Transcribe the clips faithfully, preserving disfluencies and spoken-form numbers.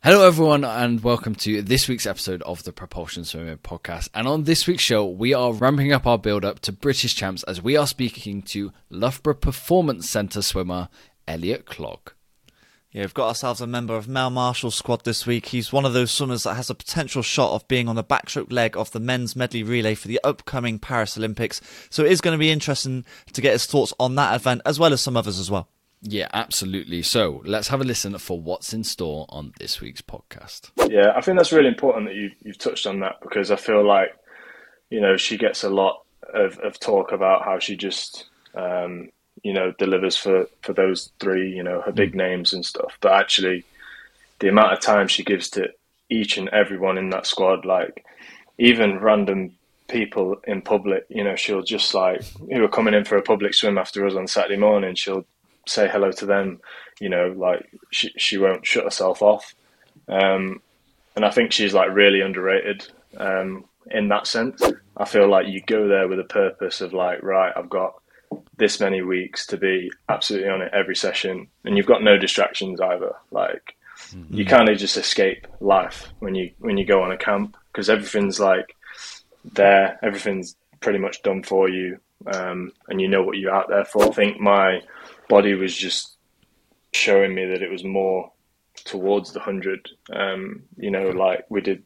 Hello everyone and welcome to this week's episode of the Propulsion Swimming Podcast. And on this week's show, we are ramping up our build-up to British Champs as we are speaking to Loughborough Performance Centre swimmer Elliot Clogg. Yeah, we've got ourselves a member of Mel Marshall's squad this week. He's one of those swimmers that has a potential shot of being on the backstroke leg of the men's medley relay for the upcoming Paris Olympics. So it is going to be interesting to get his thoughts on that event as well as some others as well. Yeah, absolutely. So let's have a listen for what's in store on this week's podcast. Yeah, I think that's really important that you, you've touched on that, because I feel like, you know, she gets a lot of, of talk about how she just, um, you know, delivers for, for those three, you know, her big names and stuff. But actually, the amount of time she gives to each and everyone in that squad, like even random people in public, you know, she'll just like, who are coming in for a public swim after us on Saturday morning, she'll say hello to them, you know, like she she won't shut herself off. Um, and I think she's like really underrated um, in that sense. I feel like you go there with a purpose of like, right, I've got this many weeks to be absolutely on it every session, and you've got no distractions either. Like mm-hmm. you kind of just escape life when you when you go on a camp, because everything's like there, everything's pretty much done for you, um, and you know what you're out there for. I think my body was just showing me that it was more towards the hundred. Um, you know, like we did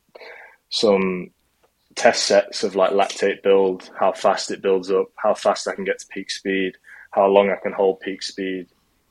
some test sets of like lactate build, how fast it builds up, how fast I can get to peak speed, how long I can hold peak speed.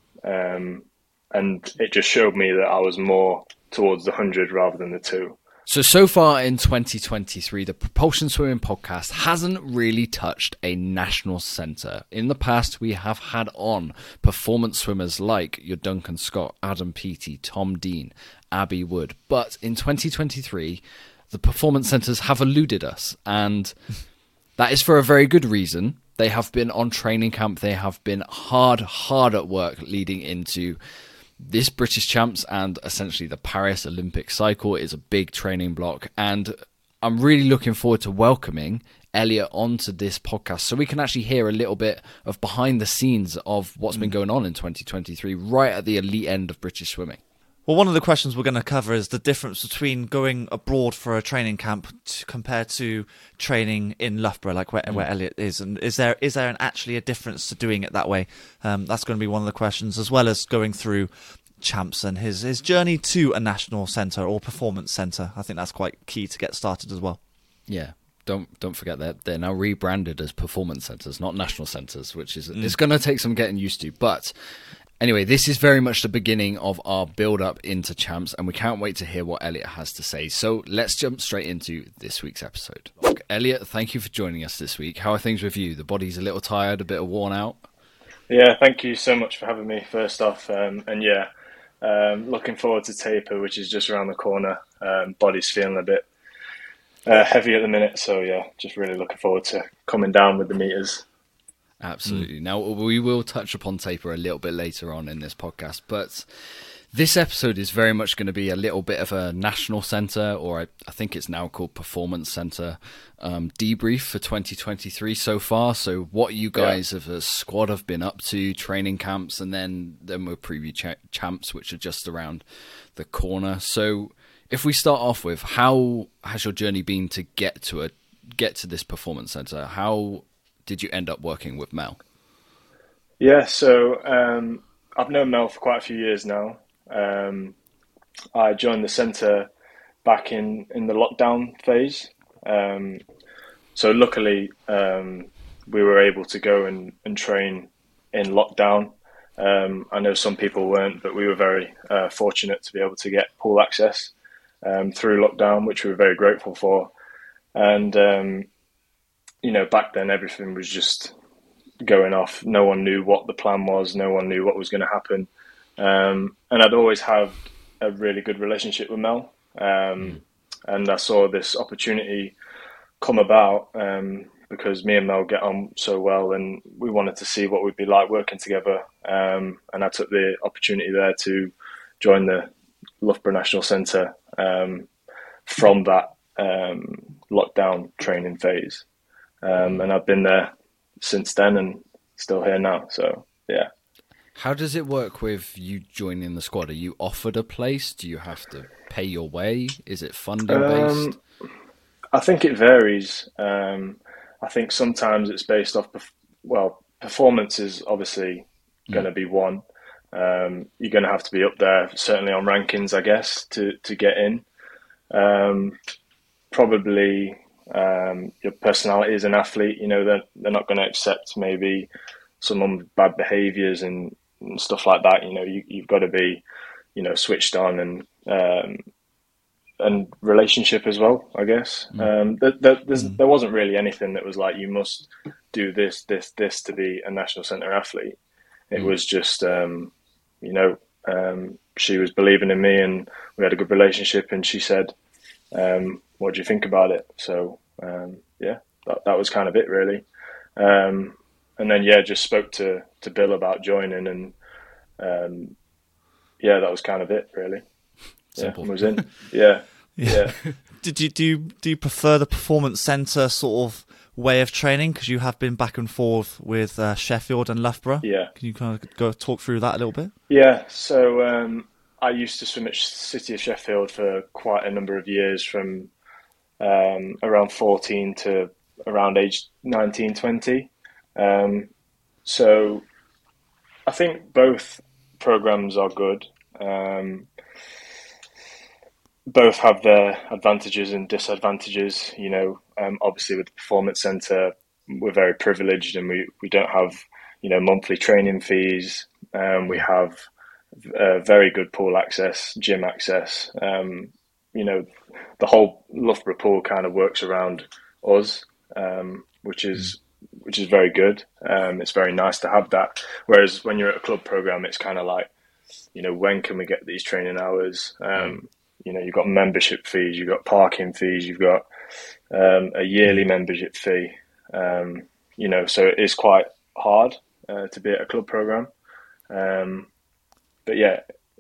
Um, and it just showed me that I was more towards the hundred rather than the two. So, so far in twenty twenty-three, the Propulsion Swimming Podcast hasn't really touched a national centre. In the past, we have had on performance swimmers like your Duncan Scott, Adam Peaty, Tom Dean, Abby Wood. But in twenty twenty-three, the performance centres have eluded us, and that is for a very good reason. They have been on training camp. They have been hard, hard at work leading into this British Champs, and essentially the Paris Olympic cycle is a big training block. And I'm really looking forward to welcoming Elliot onto this podcast so we can actually hear a little bit of behind the scenes of what's mm. been going on in twenty twenty-three, right at the elite end of British swimming. Well, one of the questions we're going to cover is the difference between going abroad for a training camp to, compared to training in Loughborough, like where, mm. where Elliot is. And is there is there an, actually a difference to doing it that way? Um, that's going to be one of the questions, as well as going through Champs and his, his journey to a national centre or performance centre. I think that's quite key to get started as well. Yeah. Don't don't forget that they're now rebranded as performance centres, not national centres, which is mm. it's going to take some getting used to. But anyway, this is very much the beginning of our build-up into Champs, and we can't wait to hear what Elliot has to say. So let's jump straight into this week's episode. Look, Elliot, thank you for joining us this week. How are things with you? The body's a little tired, a bit worn out? Yeah, thank you so much for having me, first off. Um, and yeah, um, looking forward to Taper, which is just around the corner. Um, body's feeling a bit uh, heavy at the minute, so yeah, just really looking forward to coming down with the meters. Absolutely. Mm. Now, we will touch upon Taper a little bit later on in this podcast, but this episode is very much going to be a little bit of a national centre, or I, I think it's now called Performance Centre, um, debrief for twenty twenty-three so far. So what you guys yeah. as a squad have been up to, training camps, and then, then we'll preview ch- Champs, which are just around the corner. So if we start off with, how has your journey been to get to a get to this Performance Centre? How did you end up working with Mel? Yeah, so um, I've known Mel for quite a few years now. Um, I joined the centre back in, in the lockdown phase. Um, so luckily, um, we were able to go and, and train in lockdown. Um, I know some people weren't, but we were very uh, fortunate to be able to get pool access um, through lockdown, which we were very grateful for. And um, you know, back then everything was just going off. No one knew what the plan was. No one knew what was going to happen. Um, and I'd always had a really good relationship with Mel. Um, mm. And I saw this opportunity come about um, because me and Mel get on so well, and we wanted to see what we'd be like working together. Um, and I took the opportunity there to join the Loughborough National Centre um, from that um, lockdown training phase. Um, and I've been there since then and still here now. So, yeah. How does it work with you joining the squad? Are you offered a place? Do you have to pay your way? Is it funding based? Um, I think it varies. Um, I think sometimes it's based off, perf- well, performance is obviously going to be one. Um, you're going to have to be up there, certainly on rankings, I guess, to, to get in. Um, probably um, your personality as an athlete, you know, they're, they're not going to accept maybe someone with bad behaviours and, and stuff like that. You know, you, you've got to be, you know, switched on and um, and relationship as well, I guess. Mm. Um, there, there, Mm. there wasn't really anything that was like, you must do this, this, this to be a national centre athlete. It Mm. was just, um, you know, um, she was believing in me and we had a good relationship, and she said, um, what do you think about it? So, um, yeah, that, that was kind of it really. Um, and then, yeah, just spoke to, to Bill about joining, and um, yeah, that was kind of it really. Simple. Yeah, was in. Yeah. Yeah. Did you do you, do you prefer the performance centre sort of way of training? Because you have been back and forth with uh, Sheffield and Loughborough. Yeah. Can you kind of go talk through that a little bit? Yeah. So um, I used to swim at City of Sheffield for quite a number of years, from um, around fourteen to around age nineteen, twenty. Um, so I think both programs are good. Um, both have their advantages and disadvantages. You know, um, obviously with the Performance Centre, we're very privileged, and we, we don't have, you know, monthly training fees. Um, we have uh, very good pool access, gym access. Um, you know, the whole Loughborough pool kind of works around us, um, which is which is very good. Um, it's very nice to have that. Whereas when you're at a club program, it's kind of like, you know, when can we get these training hours? Um, you know, you've got membership fees, you've got parking fees, you've got um, a yearly membership fee. Um, you know, so it is quite hard uh, to be at a club program. Um, but yeah,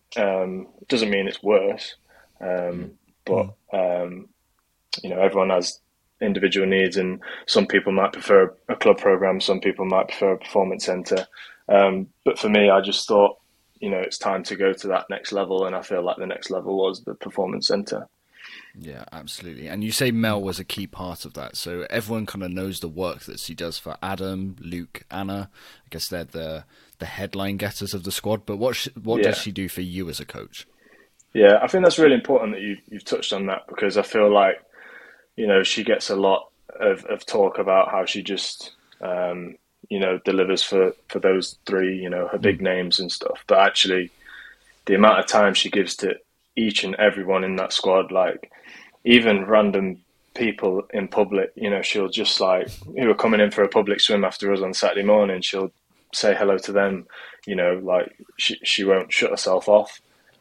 um, it doesn't mean it's worse. Um, but um, you know, everyone has individual needs, and some people might prefer a club program, some people might prefer a performance centre. Um, but for me, I just thought, you know, it's time to go to that next level, and I feel like the next level was the performance centre. Yeah, absolutely. And you say Mel was a key part of that, so everyone kind of knows the work that she does for Adam, Luke, Anna. I guess they're the the headline getters of the squad. But what sh- what Yeah. does she do for you as a coach? Yeah, I think that's really important that you, you've touched on that, because I feel like, you know, she gets a lot of, of talk about how she just, um, you know, delivers for, for those three, you know, her big names and stuff. But actually, the amount of time she gives to each and everyone in that squad, like even random people in public, you know, she'll just like, who are coming in for a public swim after us on Saturday morning, she'll say hello to them, you know, like she, she won't shut herself off.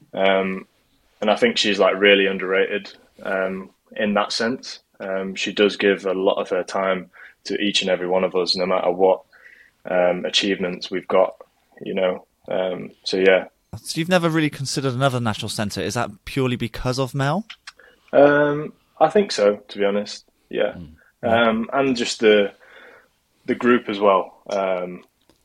Um, and I think she's like really underrated um, in that sense. Um, she does give a lot of her time to each and every one of us, no matter what um, achievements we've got, you know. Um, so, yeah. So you've never really considered another national centre. Is that purely because of Mel? Um, I think so, to be honest. Yeah. Um, and just the the group as well. Um,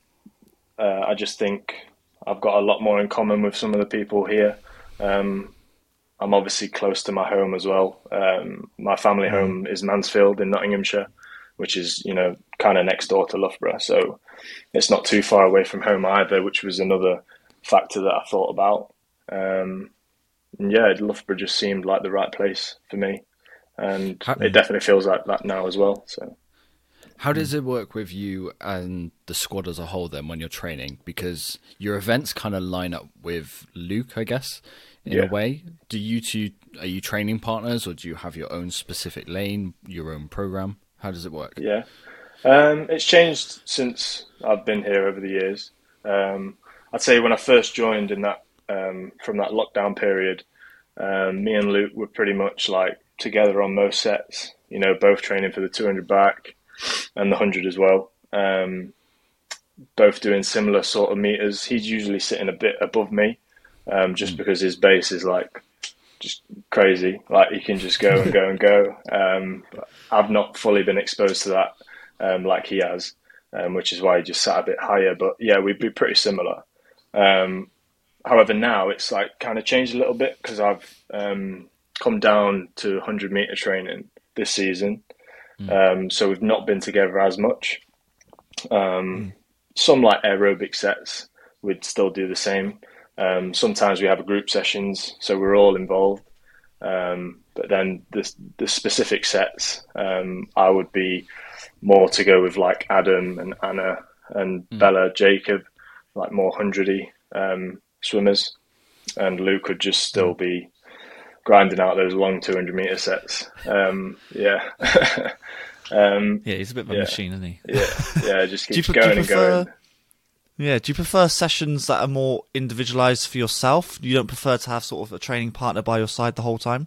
uh, I just think I've got a lot more in common with some of the people here. Um, I'm obviously close to my home as well. Um, my family home is Mansfield in Nottinghamshire, which is, you know, kind of next door to Loughborough. So it's not too far away from home either, which was another factor that I thought about. Um, and yeah, Loughborough just seemed like the right place for me. And How- it definitely feels like that now as well. So How does it work with you and the squad as a whole then when you're training? Because your events kind of line up with Luke, I guess, in Yeah. a way. Do you two, are you training partners, or do you have your own specific lane, your own program? How does it work? yeah, um, it's changed since I've been here over the years. Um, I'd say when I first joined in that um, from that lockdown period, um, me and Luke were pretty much like together on most sets. You know, both training for the two hundred back and the one hundred as well. Um, both doing similar sort of meters. He's usually sitting a bit above me, um, just because his base is like just crazy. Like he can just go and go and go. Um, but I've not fully been exposed to that um, like he has, um, which is why he just sat a bit higher. But yeah, we'd be pretty similar. Um, however, now it's like kind of changed a little bit because I've um, come down to one hundred meter training this season. Mm. Um, so we've not been together as much. Um, Mm. Some like aerobic sets, we'd still do the same. Um, sometimes we have group sessions, so we're all involved. Um, but then the the specific sets, um, I would be more to go with like Adam and Anna and Mm. Bella, Jacob, like more hundredy um, swimmers, and Luke would just still be grinding out those long two hundred meter sets. Um, yeah, um, Yeah, he's a bit of a yeah, machine, isn't he? yeah, yeah. Just Do you, keeps pre- do going you and prefer? going. Yeah, do you prefer sessions that are more individualized for yourself? You don't prefer to have sort of a training partner by your side the whole time?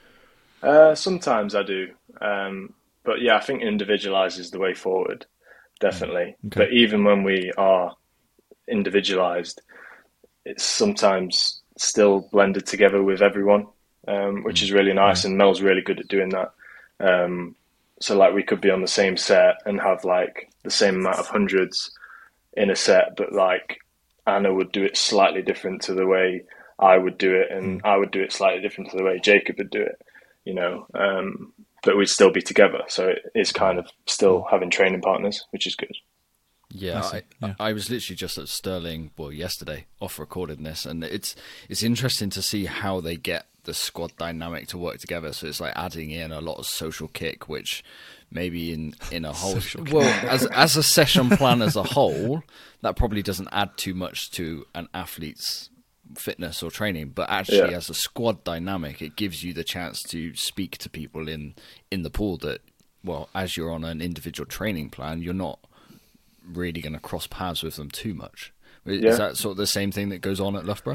Uh, sometimes I do, um, but yeah, I think individualized is the way forward, definitely. Okay. But even when we are individualized, it's sometimes still blended together with everyone, um, which is really nice. Yeah. And Mel's really good at doing that. Um, so like we could be on the same set and have like the same amount of hundreds in a set, but like Anna would do it slightly different to the way I would do it, and I would do it slightly different to the way Jacob would do it, you know. Um, but we'd still be together, so it is kind of still having training partners, which is good. Yeah, I see, I, yeah. I was literally just at Stirling, well, yesterday, off recording this, and it's it's interesting to see how they get the squad dynamic to work together. So it's like adding in a lot of social kick, which maybe in, in a whole well, as as a session plan as a whole, that probably doesn't add too much to an athlete's fitness or training, but actually Yeah. as a squad dynamic, it gives you the chance to speak to people in in the pool that, well, as you're on an individual training plan, you're not really going to cross paths with them too much. Is Yeah. that sort of the same thing that goes on at Loughborough?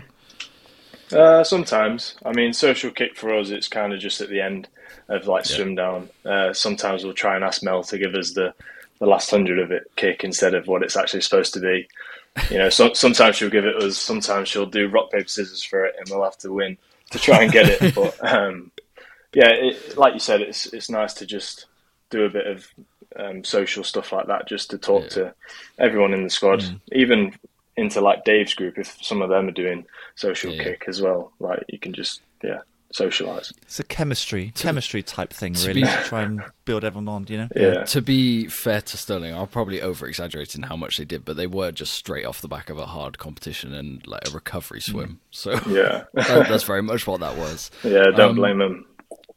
Uh, sometimes, I mean, social kick for us, it's kind of just at the end of like Yeah. swim down. Uh, sometimes we'll try and ask Mel to give us the, the last hundred of it kick instead of what it's actually supposed to be. You know, so, sometimes she'll give it us, sometimes she'll do rock, paper, scissors for it, and we'll have to win to try and get it. But um, yeah, it, like you said, it's it's nice to just do a bit of um, social stuff like that, just to talk Yeah. to everyone in the squad, even into like Dave's group. If some of them are doing social Yeah. kick as well, like you can just yeah socialize. It's a chemistry, chemistry type thing, to really, be- to try and build everyone on, you know? Yeah, To be fair to Stirling, I'm probably over exaggerating how much they did, but they were just straight off the back of a hard competition and like a recovery swim. So yeah, that, that's very much what that was. yeah. Don't Um, blame them.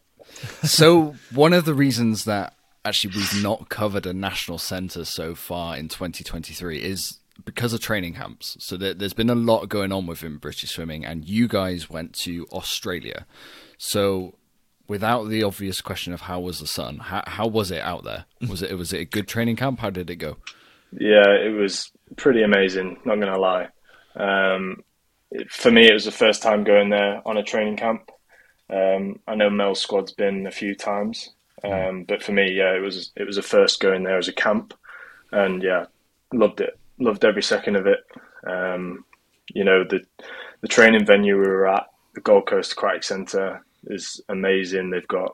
So one of the reasons that actually we've not covered a national centre so far in twenty twenty-three is because of training camps. So there, there's been a lot going on within British swimming, and you guys went to Australia. So without the obvious question of how was the sun, how, how was it out there? Was it was it a good training camp? How did it go? Yeah, it was pretty amazing. Not gonna lie. Um, it, for me, it was the first time going there on a training camp. Um, I know Mel's squad's been a few times, um, but for me, yeah, it was it was a first going there as a camp, and yeah, loved it. Loved every second of it. Um, you know, the the training venue we were at, the Gold Coast Aquatic Centre, is amazing. They've got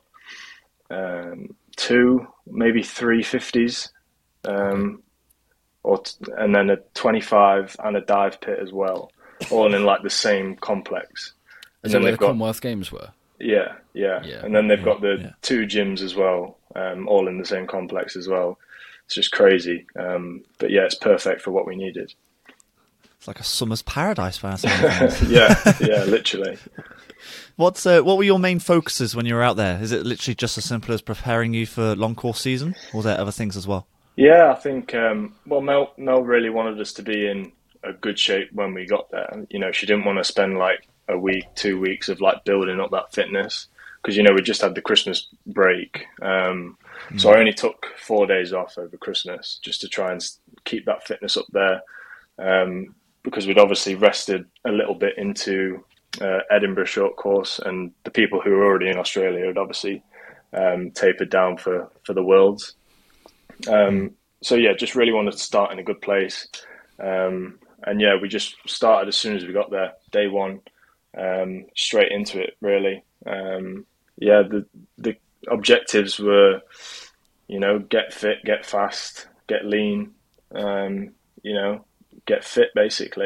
um, two, maybe three fifties, um, or t- and then a twenty-five and a dive pit as well, all in like the same complex. And Is then that where the they've got Commonwealth Games were? yeah, yeah, Yeah. and then they've got the yeah. two gyms as well, um, all in the same complex as well. It's just crazy, um, but yeah, it's perfect for what we needed. It's like a summer's paradise by the sound of things. Yeah, yeah, literally. What's uh, what were your main focuses when you were out there? Is it literally just as simple as preparing you for long course season, or was there other things as well? Yeah, I think um, well, Mel Mel really wanted us to be in a good shape when we got there. You know, she didn't want to spend like a week, two weeks of like building up that fitness because you know we just had the Christmas break, um, mm. so I only took four days off over Christmas just to try and keep that fitness up there um, because we'd obviously rested a little bit into uh, Edinburgh short course, and the people who were already in Australia had obviously um, tapered down for for the Worlds. Um, so yeah, just really wanted to start in a good place. Um, and yeah, we just started as soon as we got there, day one, um, straight into it really. Um, yeah, the, the objectives were, you know, get fit, get fast, get lean, um, you know, get fit basically.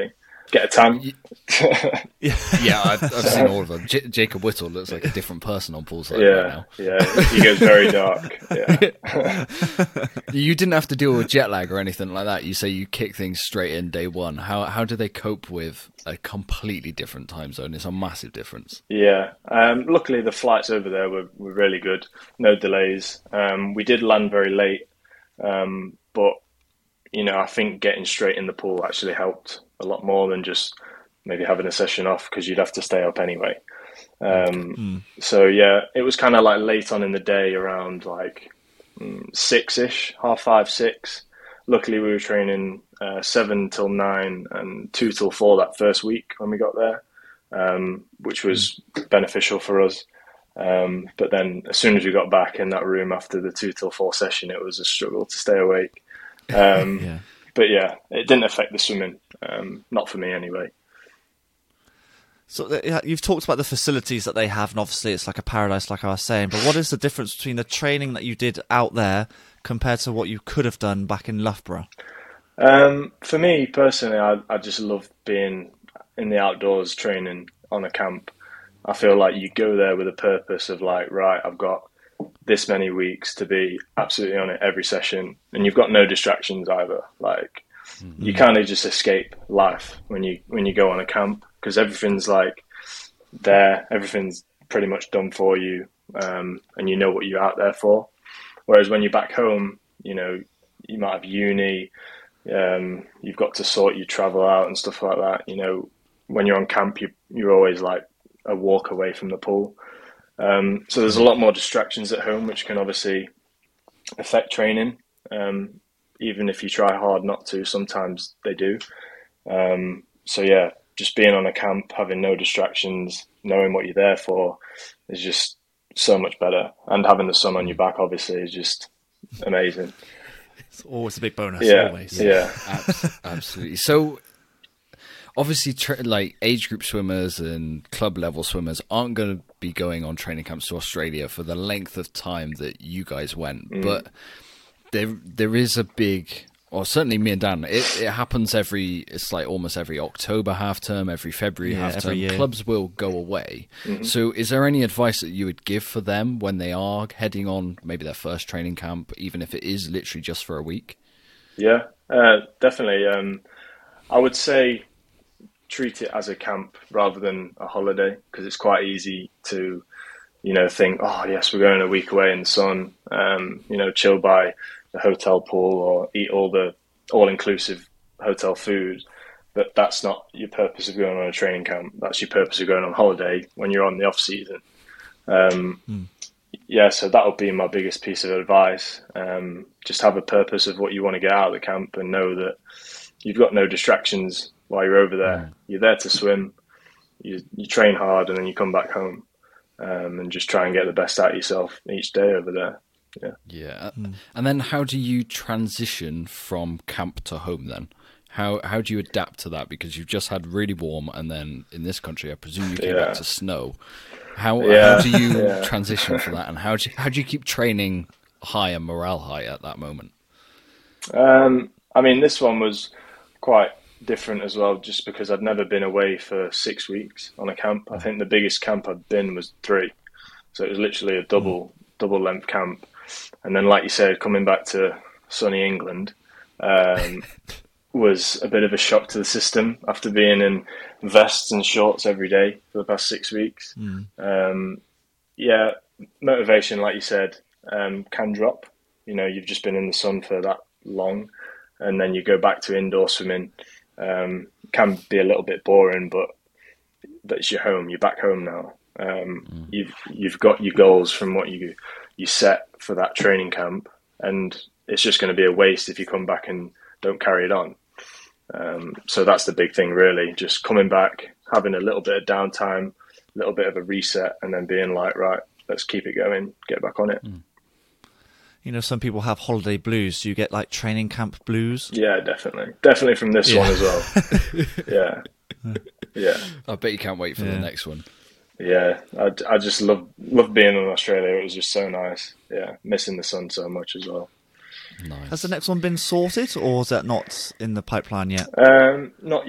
get a tan. yeah, yeah, I've, I've seen all of them. J- Jacob Whittle looks like a different person on poolside yeah, right now. Yeah, he goes very dark. Yeah. You didn't have to deal with jet lag or anything like that. You say you kick things straight in day one. How how do they cope with a completely different time zone? It's a massive difference. Yeah, um, luckily the flights over there were, were really good. No delays. Um, we did land very late, um, but you know, I think getting straight in the pool actually helped a lot more than just maybe having a session off, because you'd have to stay up anyway. Um, mm. So yeah, it was kind of like late on in the day, around like mm, six-ish, half five, six. Luckily we were training uh, seven till nine and two till four that first week when we got there, um, which was mm. beneficial for us. Um, but then as soon as we got back in that room after the two till four session, it was a struggle to stay awake. Um, yeah. But yeah, it didn't affect the swimming, um, not for me anyway. So yeah, you've talked about the facilities that they have, and obviously it's like a paradise, like I was saying. But what is the difference between the training that you did out there compared to what you could have done back in Loughborough? Um, for me personally, I, I just love being in the outdoors training on a camp. I feel like you go there with a purpose of like, right, I've got this many weeks to be absolutely on it every session, and you've got no distractions either. Like mm-hmm. you kind of just escape life when you when you go on a camp, because everything's like there, everything's pretty much done for you, um, and you know what you're out there for. Whereas when you're back home, you know, you might have uni, um, you've got to sort your travel out and stuff like that. You know, when you're on camp, you you're always like a walk away from the pool. Um, so there's a lot more distractions at home, which can obviously affect training. Um, even if you try hard not to, sometimes they do. Um, so yeah, just being on a camp, having no distractions, knowing what you're there for is just so much better. And having the sun on your back, obviously, is just amazing. It's always a big bonus. Yeah, always. yeah, absolutely. So obviously, tra- like age group swimmers and club level swimmers aren't going to be going on training camps to Australia for the length of time that you guys went. Mm. But there, there is a big, or certainly me and Dan, it, it happens every, it's like almost every October half term, every February yeah, half term. Every Clubs will go away. Mm-hmm. So is there any advice that you would give for them when they are heading on maybe their first training camp, even if it is literally just for a week? Yeah, uh, definitely. Um, I would say treat it as a camp rather than a holiday, because it's quite easy to, you know, think, oh yes, we're going a week away in the sun, um, you know, chill by the hotel pool or eat all the all-inclusive hotel food. But that's not your purpose of going on a training camp. That's your purpose of going on holiday when you're on the off season. Um, mm. Yeah, so that would be my biggest piece of advice. Um, just have a purpose of what you want to get out of the camp, and know that you've got no distractions while you're over there. Mm. You're there to swim, you, you train hard, and then you come back home, um, and just try and get the best out of yourself each day over there. Yeah. Yeah. Mm. And then how do you transition from camp to home then? How how do you adapt to that? Because you've just had really warm, and then in this country, I presume you came yeah. back to snow. How, yeah. how do you yeah. transition for that? And how do you, how do you keep training high and morale high at that moment? Um, I mean, this one was quite different as well, just because I'd never been away for six weeks on a camp. I think the biggest camp I'd been was three. So it was literally a double, mm. double length camp. And then, like you said, coming back to sunny England um, was a bit of a shock to the system after being in vests and shorts every day for the past six weeks. Mm. Um, yeah, motivation, like you said, um, can drop. You know, you've just been in the sun for that long, and then you go back to indoor swimming. Um, can be a little bit boring, but that's your home. You're back home now. Um, mm. You've you've got your goals from what you you set for that training camp, and it's just going to be a waste if you come back and don't carry it on. Um, so that's the big thing, really. Just coming back, having a little bit of downtime, a little bit of a reset, and then being like, right, let's keep it going, get back on it. Mm. You know, some people have holiday blues. Do you get like training camp blues? Yeah, definitely. Definitely from this yeah. one as well. yeah. Yeah. I bet you can't wait for yeah. the next one. Yeah. I, I just love, love being in Australia. It was just so nice. Yeah. Missing the sun so much as well. Nice. Has the next one been sorted, or is that not in the pipeline yet? Um, not yet.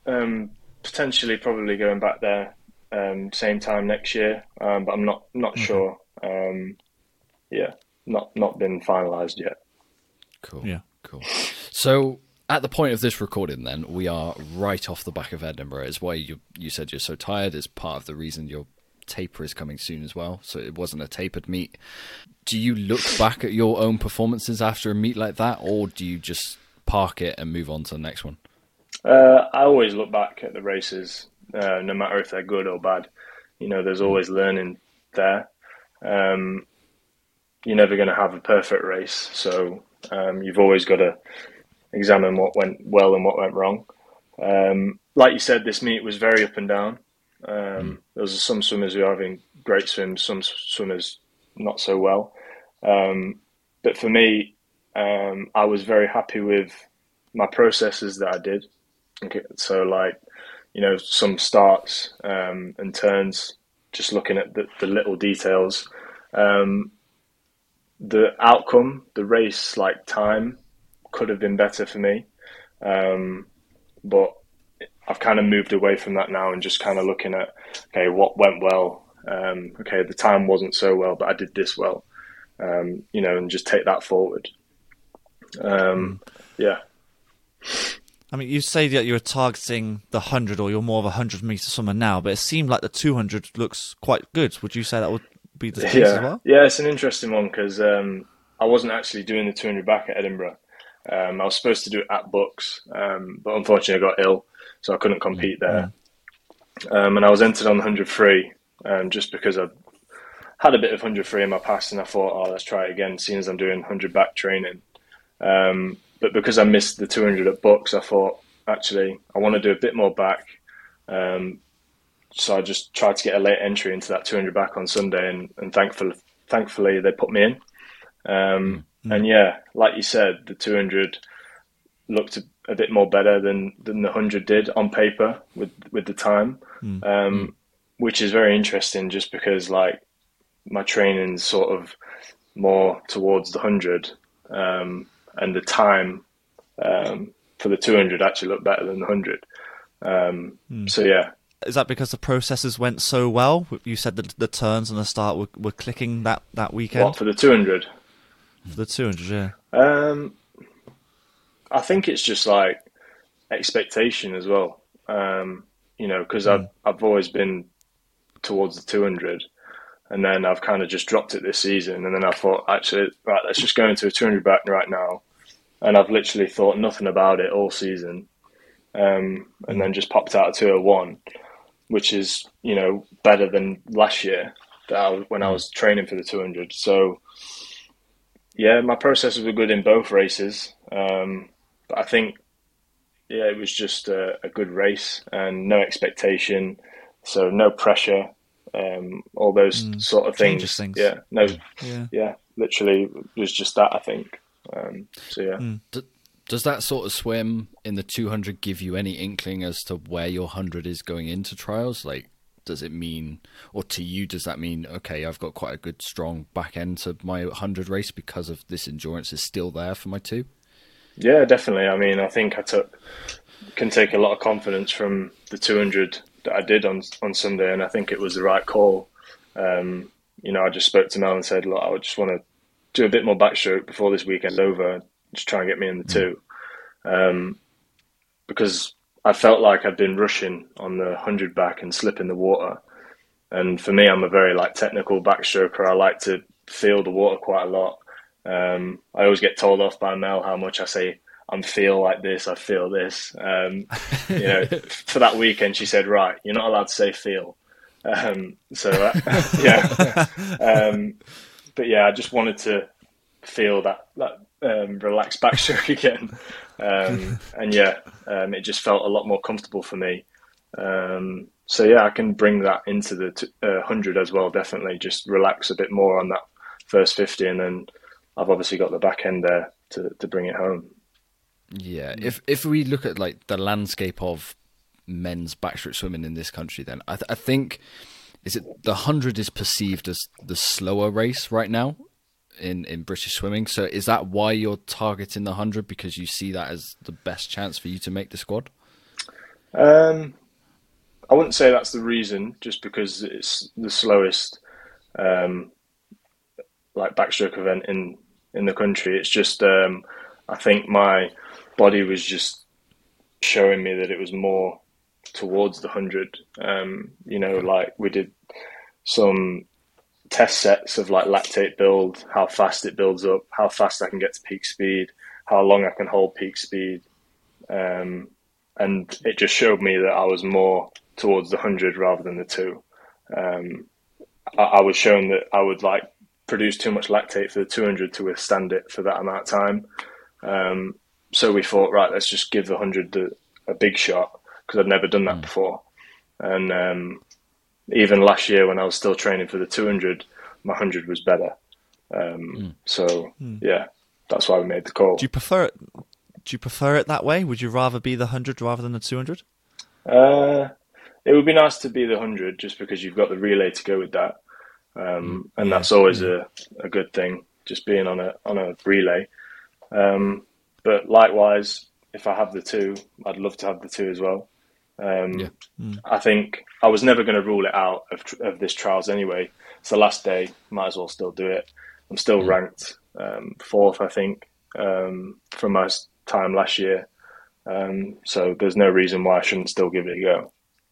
um, potentially probably going back there um, same time next year, um, but I'm not not Okay. sure. Um, yeah, not not been finalised yet. Cool. Yeah. Cool. So at the point of this recording, then we are right off the back of Edinburgh. Is why you you said you're so tired. Is part of the reason your taper is coming soon as well. So it wasn't a tapered meet. Do you look back at your own performances after a meet like that, or do you just park it and move on to the next one? Uh, I always look back at the races, uh, no matter if they're good or bad. You know, there's always learning there. Um, you're never going to have a perfect race, so um, you've always got to examine what went well and what went wrong. Um, like you said, this meet was very up and down. Um, mm. There was some swimmers who are having great swims, some swimmers not so well. Um, but for me, um, I was very happy with my processes that I did. Okay, so like, you know, some starts um, and turns, just looking at the, the little details. Um, the outcome, the race, like time, could have been better for me. Um, but I've kind of moved away from that now and just kind of looking at, okay, what went well? Um, okay, the time wasn't so well, but I did this well. Um, you know, and just take that forward. Um, mm. Yeah. I mean, you say that you're targeting the one hundred, or you're more of a one hundred metre swimmer now, but it seemed like the two hundred looks quite good. Would you say that would be the case yeah. as well? Yeah, it's an interesting one because um, I wasn't actually doing the two hundred back at Edinburgh. Um, I was supposed to do it at Bucks, um, but unfortunately I got ill, so I couldn't compete there. Mm. Um, and I was entered on the one hundred free um, just because I had a bit of one hundred free in my past, and I thought, oh, let's try it again, seeing as I'm doing one hundred back training. Um, but because I missed the two hundred at Bucks, I thought, actually, I want to do a bit more back. Um, so I just tried to get a late entry into that two hundred back on Sunday, and, and thankfully, thankfully they put me in. Um, mm-hmm. And yeah, like you said, the two hundred looked a, a bit more better than, than the one hundred did on paper with, with the time, mm-hmm. um, which is very interesting just because like my training's sort of more towards the one hundred. Um, and the time um, for the two hundred actually looked better than the one hundred. Um, mm. So, yeah. Is that because the processes went so well? You said that the turns and the start were, were clicking that, that weekend? What, for the two hundred? For the two hundred, yeah. Um, I think it's just like expectation as well. Um, you know, because mm. I've, I've always been towards the two hundred. And then I've kind of just dropped it this season. And then I thought, actually, right, let's just go into a two hundred back right now. And I've literally thought nothing about it all season. Um, and then just popped out a two oh one, which is, you know, better than last year that I was, when I was training for the two hundred. So, yeah, my processes were good in both races. Um, but I think, yeah, it was just a, a good race and no expectation. So no pressure. Um, all those mm, sort of things. things. Yeah, no, yeah. yeah, literally it was just that, I think. Um, so yeah. Mm. D- does that sort of swim in the two hundred give you any inkling as to where your one hundred is going into trials? Like, does it mean, or to you, does that mean, okay, I've got quite a good strong back end to my one hundred race because of this endurance is still there for my two? Yeah, definitely. I mean, I think I took can take a lot of confidence from the two hundred that I did on on Sunday, and I think it was the right call. Um, you know, I just spoke to Mel and said, look, I just want to do a bit more backstroke before this weekend's over, just try and get me in the two. Um, because I felt like I'd been rushing on the one hundred back and slipping the water. And for me, I'm a very like technical backstroker. I like to feel the water quite a lot. Um, I always get told off by Mel how much I say, I'm feel like this, I feel this. Um, you know, for that weekend, she said, right, you're not allowed to say feel. Um, so, uh, yeah. Um, but yeah, I just wanted to feel that, that um, relaxed backstroke again. Um, and yeah, um, it just felt a lot more comfortable for me. Um, so yeah, I can bring that into the t- uh, one hundred as well, definitely. Just relax a bit more on that first fifty, and then I've obviously got the back end there to, to bring it home. Yeah, if if we look at like the landscape of men's backstroke swimming in this country, then I, th- I think is it the hundred is perceived as the slower race right now in, in British swimming. So is that why you're targeting the hundred, because you see that as the best chance for you to make the squad? Um, I wouldn't say that's the reason, just because it's the slowest um, like backstroke event in in the country. It's just um, I think my body was just showing me that it was more towards the hundred. Um, you know, like we did some test sets of like lactate build, how fast it builds up, how fast I can get to peak speed, how long I can hold peak speed, um, and it just showed me that I was more towards the hundred rather than the two. Um, I, I was shown that I would like produce too much lactate for the two hundred to withstand it for that amount of time. Um, so we thought, right, let's just give the one hundred a, a big shot, because I'd never done that mm. before. And um, even last year when I was still training for the two hundred, my one hundred was better. Um, mm. So mm. yeah, that's why we made the call. Do you prefer it? Do you prefer it that way? Would you rather be the one hundred rather than the two hundred? Uh, it would be nice to be the one hundred, just because you've got the relay to go with that. Um, and yeah, that's always yeah. a, a good thing, just being on a on a relay. Um, but likewise, if I have the two, I'd love to have the two as well. Um, yeah. mm. I think I was never going to rule it out of, of this trials anyway. It's the last day, might as well still do it. I'm still mm. ranked um, fourth, I think, um, from my time last year. Um, so there's no reason why I shouldn't still give it a go.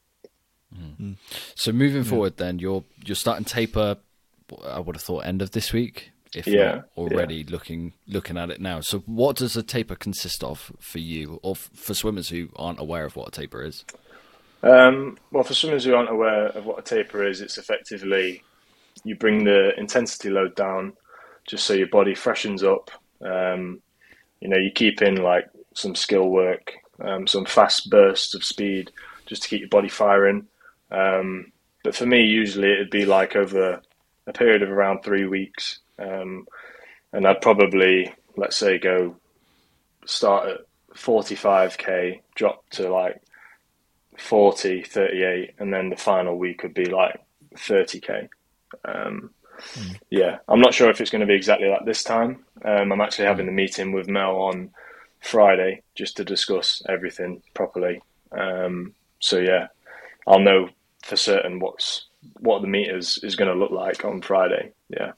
Mm. So moving yeah. forward, then you're you're starting taper. I would have thought end of this week, if yeah, not already yeah. looking looking at it now. So what does a taper consist of for you, or for swimmers who aren't aware of what a taper is? Um, well, for swimmers who aren't aware of what a taper is, it's effectively you bring the intensity load down, just so your body freshens up. Um, you know, you keep in like some skill work, um, some fast bursts of speed, just to keep your body firing. Um, but for me, usually it'd be like over a period of around three weeks. Um, and I'd probably, let's say, go start at forty-five K, drop to like forty, thirty-eight, and then the final week would be like thirty K. Um, mm. Yeah, I'm not sure if it's going to be exactly like this time. Um, I'm actually having a meeting with Mel on Friday just to discuss everything properly. Um, so yeah, I'll know for certain what's what the meters is going to look like on Friday. Yeah.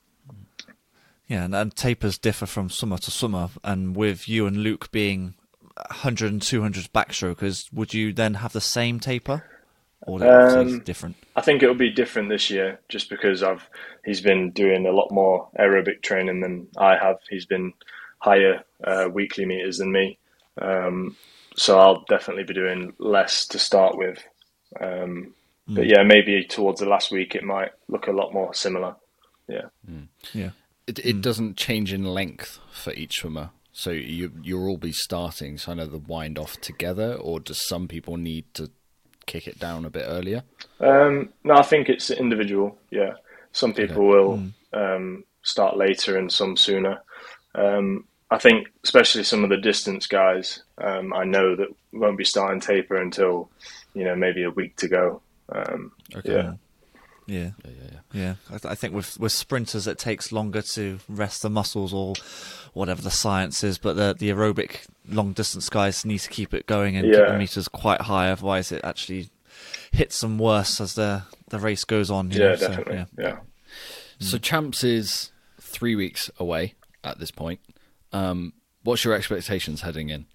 Yeah, and, and tapers differ from swimmer to swimmer. And with you and Luke being one hundred and two hundred backstrokers, would you then have the same taper, or um, different? I think it'll be different this year, just because I've he's been doing a lot more aerobic training than I have. He's been higher uh, weekly meters than me, um, so I'll definitely be doing less to start with. Um, mm. But yeah, maybe towards the last week it might look a lot more similar. Yeah, mm. yeah. It it mm. doesn't change in length for each swimmer, so you you'll all be starting kind of the wind off together, or does some people need to kick it down a bit earlier? Um, no, I think it's individual. Yeah, some people okay. will mm. um, start later and some sooner. Um, I think especially some of the distance guys, um, I know that won't be starting taper until, you know, maybe a week to go. Um, okay. Yeah. Yeah. Yeah, yeah, yeah. yeah. I, th- I think with with sprinters, it takes longer to rest the muscles or whatever the science is, but the the aerobic long distance guys need to keep it going and yeah. keep the meters quite high, otherwise it actually hits them worse as the the race goes on. Yeah, know? definitely. So, yeah. yeah. So Champs is three weeks away at this point. Um, what's your expectations heading in?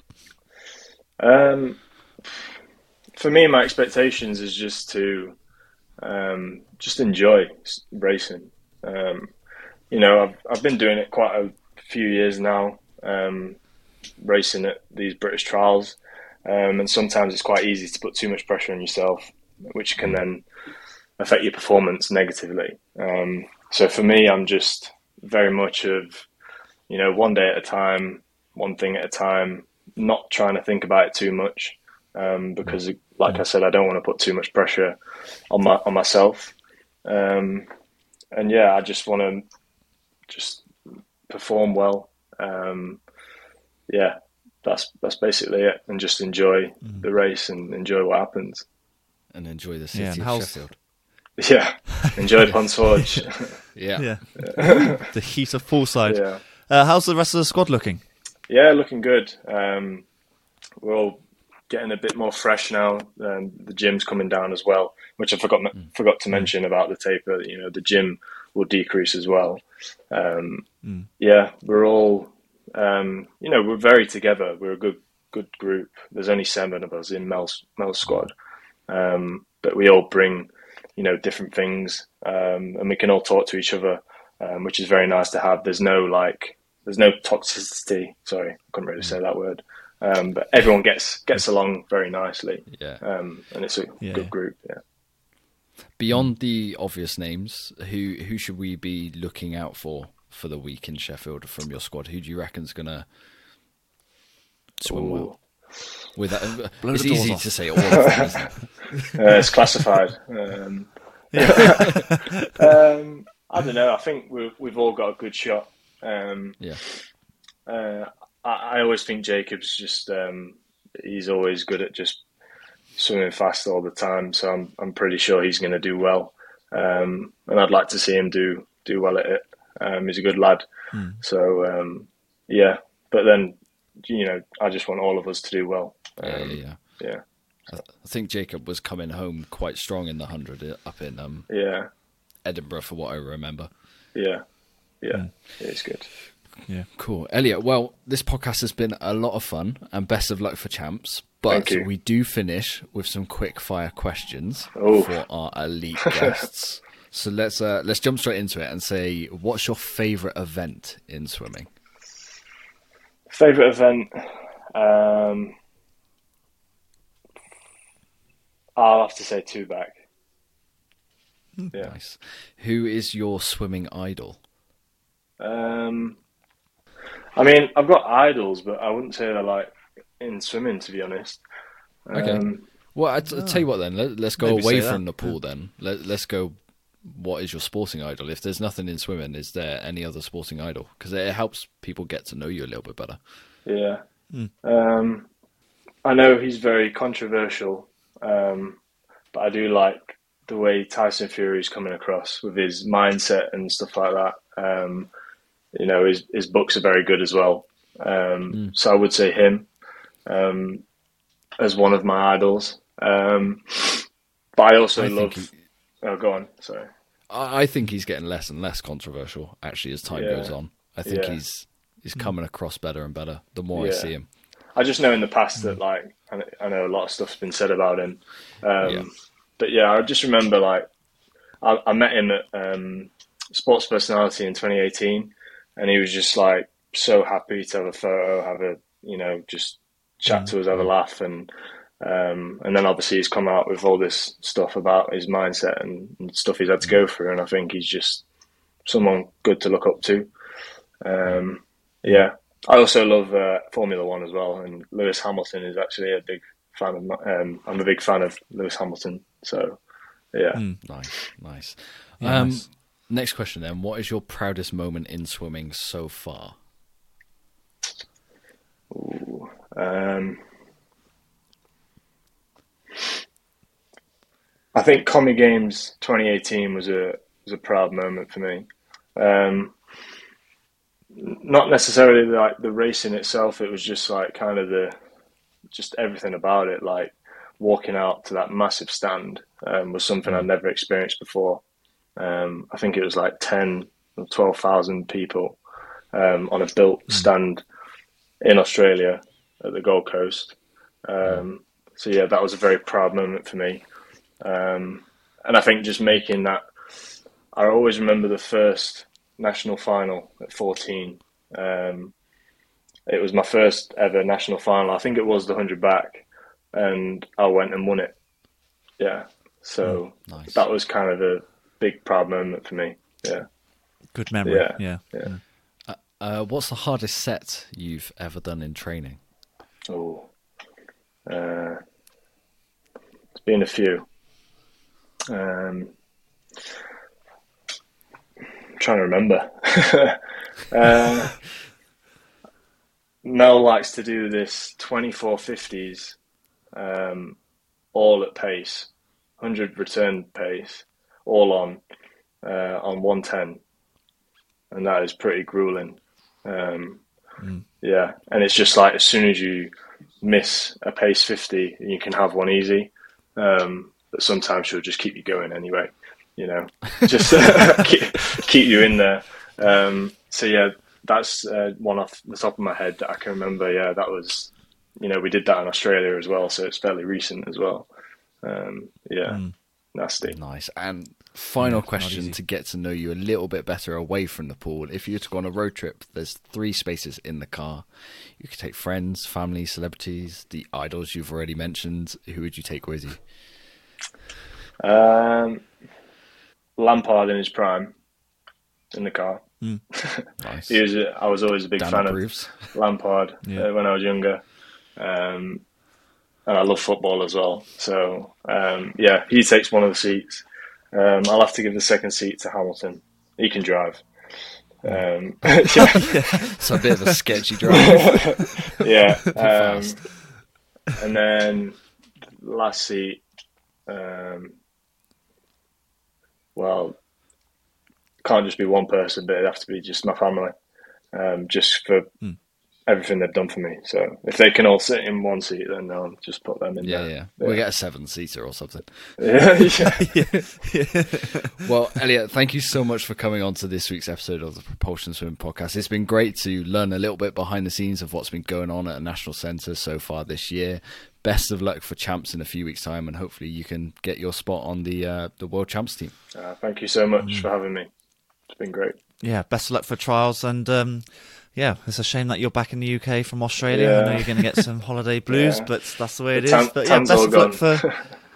Um, for me, my expectations is just to um, just enjoy racing. Um, you know, I've I've been doing it quite a few years now, um, racing at these British trials, um, and sometimes it's quite easy to put too much pressure on yourself, which can then affect your performance negatively. Um, so for me, I'm just very much of, you know, one day at a time, one thing at a time, not trying to think about it too much, um, because, like I said, I don't want to put too much pressure on my on myself. Um, and yeah, I just want to just perform well. Um, yeah, that's that's basically it, and just enjoy mm. the race and enjoy what happens. And enjoy the city yeah, of Sheffield. Yeah, enjoy Pontoise. yeah. yeah, yeah. The heat of poolside. Yeah. Uh, how's the rest of the squad looking? Yeah, looking good. Um, we're all getting a bit more fresh now. Um, the gym's coming down as well, which I forgot mm. forgot to mention about the taper. You know, the gym will decrease as well. Um, mm. Yeah, we're all, um, you know, we're very together. We're a good good group. There's only seven of us in Mel's Mel's squad, um, but we all bring, you know, different things, um, and we can all talk to each other, um, which is very nice to have. There's no like, there's no toxicity. Sorry, I couldn't really say that word. Um, but everyone gets gets along very nicely. Yeah, um, and it's a yeah. good group. Yeah. Beyond the obvious names, who who should we be looking out for for the week in Sheffield from your squad? Who do you reckon's gonna swim Ooh. well? With uh, it's easy off. to say all of them, isn't it? uh, it's classified. Um, um, I don't know. I think we've we've all got a good shot. Um, yeah. Uh, I, I always think Jacob's just um, he's always good at just swimming fast all the time. So I'm I'm pretty sure he's going to do well. Um, and I'd like to see him do do well at it. Um, he's a good lad. Mm. So um, yeah. But then, you know, I just want all of us to do well. Um, yeah, yeah, yeah. yeah. I think Jacob was coming home quite strong in the hundred up in um yeah Edinburgh, for what I remember. Yeah, yeah, mm. It's good. Yeah, cool, Elliot. Well, this podcast has been a lot of fun, and best of luck for champs. But we do finish with some quick fire questions oh. for our elite guests. So let's uh, let's jump straight into it and say, what's your favourite event in swimming? Favourite event. Um... I'll have to say two back. Yeah. Nice. Who is your swimming idol? Um, I mean, I've got idols, but I wouldn't say they're like in swimming, to be honest. Um, okay. Well, I'll oh. tell you what then. Let, let's go Maybe away from the pool then. Let, let's go. What is your sporting idol? If there's nothing in swimming, is there any other sporting idol? Because it helps people get to know you a little bit better. Yeah. Mm. Um, I know he's very controversial. Um, but I do like the way Tyson Fury's coming across with his mindset and stuff like that. Um, you know, his his books are very good as well. Um, mm. So I would say him um, as one of my idols. Um, but I also I love. He... Oh, go on. Sorry. I think he's getting less and less controversial actually as time yeah. goes on. I think yeah. he's he's coming across better and better the more yeah. I see him. I just know in the past mm. that, like, I know a lot of stuff's been said about him. Um, yeah. But yeah, I just remember, like, I, I met him at um, Sports Personality in twenty eighteen, and he was just, like, so happy to have a photo, have a, you know, just chat mm. to us, have a laugh. And um, and then obviously he's come out with all this stuff about his mindset and, and stuff he's had to go through. And I think he's just someone good to look up to. Um, yeah. I also love uh, Formula One as well, and Lewis Hamilton is actually a big fan of. Um, I'm a big fan of Lewis Hamilton, so yeah. Mm, nice, nice. Yeah, um, nice. Next question then: what is your proudest moment in swimming so far? Ooh, um, I think Commie Games twenty eighteen was a was a proud moment for me. Um, Not necessarily like the racing itself. It was just like kind of the, just everything about it. Like walking out to that massive stand um, was something I'd never experienced before. Um, I think it was like ten or twelve thousand people um, on a built stand in Australia at the Gold Coast. Um, so yeah, that was a very proud moment for me. Um, and I think just making that, I always remember the first national final at fourteen. Um, it was my first ever national final. I think it was the hundred back, and I went and won it. Yeah, so mm, nice. That was kind of a big proud moment for me. Yeah, good memory. Yeah, yeah. yeah. yeah. Uh, uh, what's the hardest set you've ever done in training? Oh, uh, it's been a few. Um, trying to remember. uh, Mel likes to do this twenty-four fifties um, all at pace, one hundred return pace, all on uh, on one ten, and that is pretty grueling. Um, mm. Yeah, and it's just like as soon as you miss a pace fifty, you can have one easy. Um, but sometimes she'll just keep you going anyway, you know, just keep, keep you in there. Um, so yeah, that's uh, one off the top of my head that I can remember. Yeah, that was, you know, we did that in Australia as well, so it's fairly recent as well. Um, yeah, mm. nasty. Nice. And final yeah, question to get to know you a little bit better away from the pool. If you were to go on a road trip, there's three spaces in the car. You could take friends, family, celebrities, the idols you've already mentioned. Who would you take with you? Um, Lampard in his prime in the car. Mm. Nice. He was, I was always a big Dan fan approves. of Lampard yeah. uh, when I was younger. Um, and I love football as well. So, um, yeah, he takes one of the seats. Um, I'll have to give the second seat to Hamilton. He can drive. Um, yeah. It's a bit of a sketchy drive. yeah. Um, and then last seat, um, well, can't just be one person, but it'd have to be just my family, um, just for mm. everything they've done for me. So if they can all sit in one seat, then I'll just put them in yeah, there. Yeah, yeah. We'll get a seven-seater or something. yeah, yeah. yeah. Well, Elliot, thank you so much for coming on to this week's episode of the Propulsion Swim podcast. It's been great to learn a little bit behind the scenes of what's been going on at a national centre so far this year. Best of luck for Champs in a few weeks' time, and hopefully you can get your spot on the uh, the World Champs team. Uh, thank you so much mm. for having me. It's been great. Yeah, best of luck for trials, and um, yeah, it's a shame that you're back in the U K from Australia. Yeah. I know you're going to get some holiday blues, yeah. but that's the way it the tan- is. But yeah, best of gone. luck for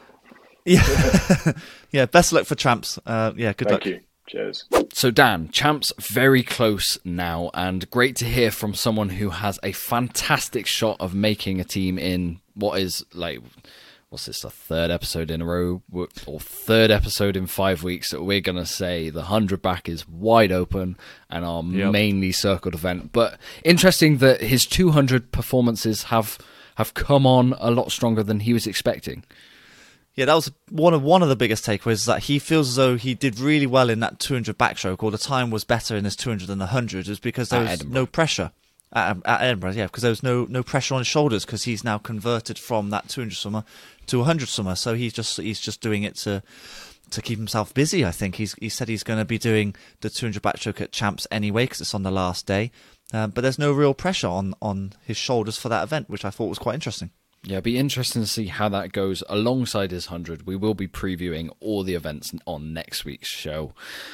yeah, yeah, best of luck for Champs. Uh, yeah, good Thank luck. you. Cheers. So Dan, Champs very close now, and great to hear from someone who has a fantastic shot of making a team in what is like, what's this, the third episode in a row, or third episode in five weeks that we're going to say the one hundred back is wide open and our yep. mainly circled event. But interesting that his two hundred performances have have come on a lot stronger than he was expecting. Yeah, that was one of one of the biggest takeaways, that he feels as though he did really well in that two hundred backstroke, or the time was better in his two hundred than the one hundred, is because there was no pressure. At, at Edinburgh, yeah, because there was no no pressure on his shoulders, because he's now converted from that two hundred swimmer to a one hundred swimmer. So he's just he's just doing it to to keep himself busy. I think he's he said he's going to be doing the two hundred backstroke at Champs anyway, because it's on the last day. Um, but there's no real pressure on on his shoulders for that event, which I thought was quite interesting. Yeah, it'll be interesting to see how that goes alongside his one hundred. We will be previewing all the events on next week's show.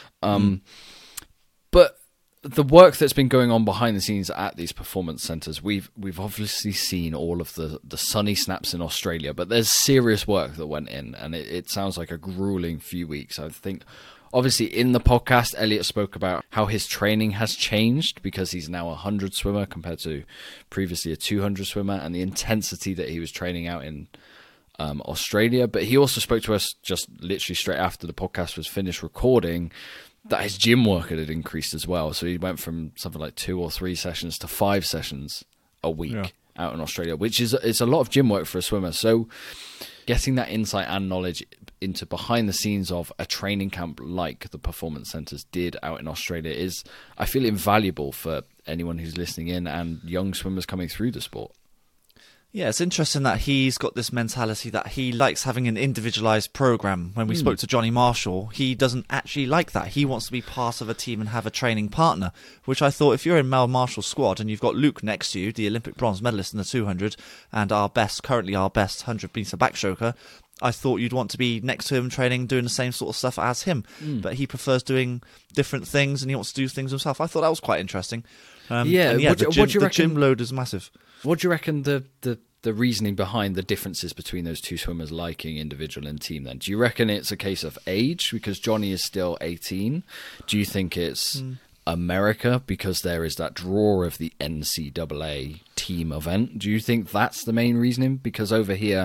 Um, mm. But the work that's been going on behind the scenes at these performance centres, we've we've obviously seen all of the, the sunny snaps in Australia, but there's serious work that went in, and it, it sounds like a grueling few weeks. I think, obviously, in the podcast, Elliot spoke about how his training has changed because he's now a one hundred swimmer compared to previously a two hundred swimmer, and the intensity that he was training out in um, Australia. But he also spoke to us just literally straight after the podcast was finished recording that his gym work had increased as well. So he went from something like two or three sessions to five sessions a week yeah. out in Australia, which is it's a lot of gym work for a swimmer. So getting that insight and knowledge into behind the scenes of a training camp like the performance centres did out in Australia is, I feel, invaluable for anyone who's listening in and young swimmers coming through the sport. Yeah, it's interesting that he's got this mentality that he likes having an individualised programme. When we mm. spoke to Johnny Marshall, he doesn't actually like that. He wants to be part of a team and have a training partner, which I thought, if you're in Mel Marshall's squad and you've got Luke next to you, the Olympic bronze medalist in the two hundred, and our best, currently our best one hundred metre backstroker, I thought you'd want to be next to him training, doing the same sort of stuff as him. Mm. But he prefers doing different things and he wants to do things himself. I thought that was quite interesting. Um, yeah, and yeah what, the, gym, what do you the reckon, gym load is massive. What do you reckon the, the, the reasoning behind the differences between those two swimmers liking individual and team then? Do you reckon it's a case of age because Johnny is still eighteen? Do you think it's mm. America because there is that draw of the N C double A team event? Do you think that's the main reasoning? Because over here,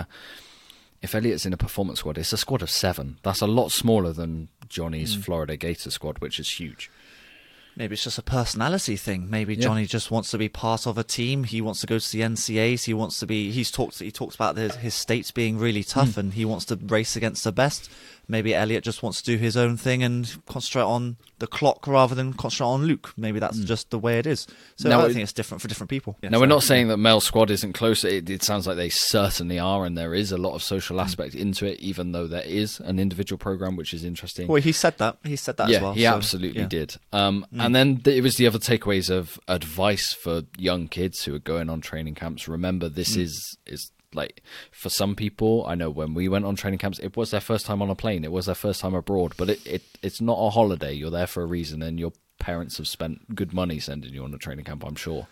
if Elliot's in a performance squad, it's a squad of seven. That's a lot smaller than Johnny's mm. Florida Gator squad, which is huge. Maybe it's just a personality thing. Maybe yeah. Johnny just wants to be part of a team. He wants to go to the N C As. He wants to be. He's talked. He talks about his, his states being really tough, mm. and he wants to race against the best. maybe Elliot just wants to do his own thing and concentrate on the clock rather than concentrate on Luke. Maybe that's mm. just the way it is. So no, I it, think it's different for different people. Yeah, no, so, we're not saying that male squad isn't close. It, it sounds like they certainly are, and there is a lot of social aspect mm. into it, even though there is an individual program, which is interesting. Well, he said that. He said that yeah, as well. he so, absolutely yeah. did. Um, mm. And then th- it was the other takeaways of advice for young kids who are going on training camps. Remember, this mm. is is. Like, for some people, I know when we went on training camps, it was their first time on a plane. It was their first time abroad. But it, it it's not a holiday. You're there for a reason, and your parents have spent good money sending you on a training camp, I'm sure.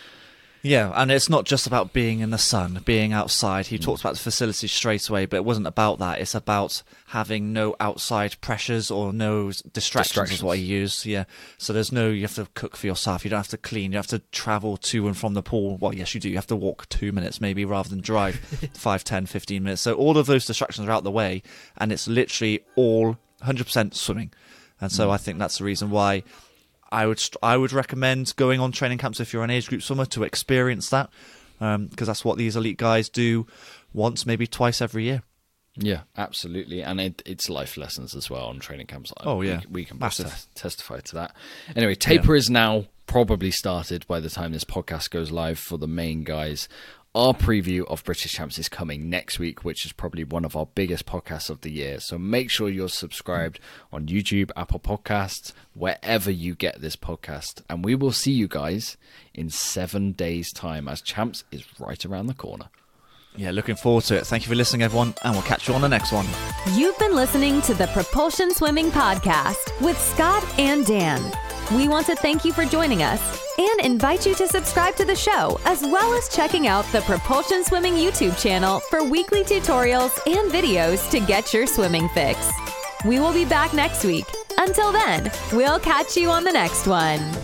Yeah, and it's not just about being in the sun, being outside. He mm. talks about the facility straight away, but it wasn't about that. It's about having no outside pressures or no distractions, distractions. is what he used. Yeah, so there's no, you have to cook for yourself. You don't have to clean. You have to travel to and from the pool. Well, yes, you do. You have to walk two minutes maybe rather than drive five, ten, fifteen minutes. So all of those distractions are out the way, and it's literally all one hundred percent swimming. And so mm. I think that's the reason why I would I would recommend going on training camps if you're an age group swimmer to experience that, because um, that's what these elite guys do once, maybe twice every year. Yeah, absolutely, and it, it's life lessons as well on training camps. Oh yeah, we, we can both te- testify to that. Anyway, taper yeah. is now probably started by the time this podcast goes live for the main guys. Our preview of British Champs is coming next week, which is probably one of our biggest podcasts of the year. So make sure you're subscribed on YouTube, Apple Podcasts, wherever you get this podcast. And we will see you guys in seven days' time, as Champs is right around the corner. Yeah, looking forward to it. Thank you for listening, everyone, and we'll catch you on the next one. You've been listening to the Propulsion Swimming Podcast with Scott and Dan. We want to thank you for joining us and invite you to subscribe to the show, as well as checking out the Propulsion Swimming YouTube channel for weekly tutorials and videos to get your swimming fix. We will be back next week. Until then, we'll catch you on the next one.